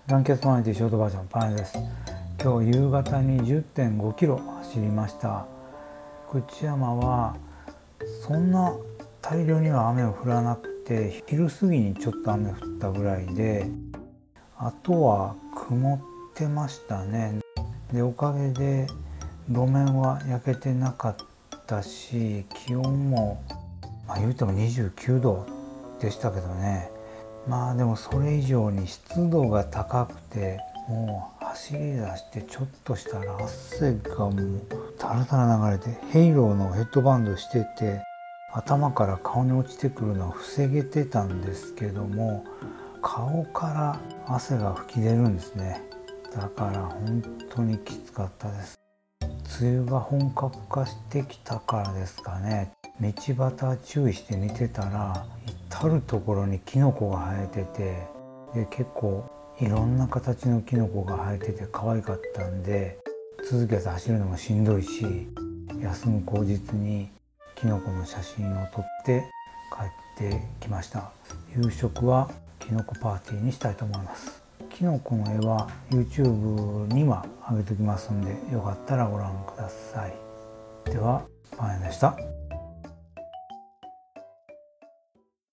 ランキャストマネティショートバージョンパンです。今日夕方に 10.5 キロ走りました。口山はそんな大量には雨を降らなくて、昼過ぎにちょっと雨降ったぐらいで、あとは曇ってましたね。で、おかげで路面は焼けてなかったし、気温も言うても29度でしたけどね。でもそれ以上に湿度が高くて、もう走り出してちょっとしたら汗がもうタラタラ流れて、ヘイローのヘッドバンドしてて頭から顔に落ちてくるのは防げてたんですけども、顔から汗が吹き出るんですね。だから本当にきつかったです。梅雨が本格化してきたからですかね。道端注意して見てたら、至る所にキノコが生えてて、で結構いろんな形のキノコが生えてて可愛かったんで、続けて走るのもしんどいし、休む口実にキノコの写真を撮って帰ってきました。夕食はキノコパーティーにしたいと思います。キノコの絵は YouTube には上げておきますんで、よかったらご覧ください。では、パン屋でした。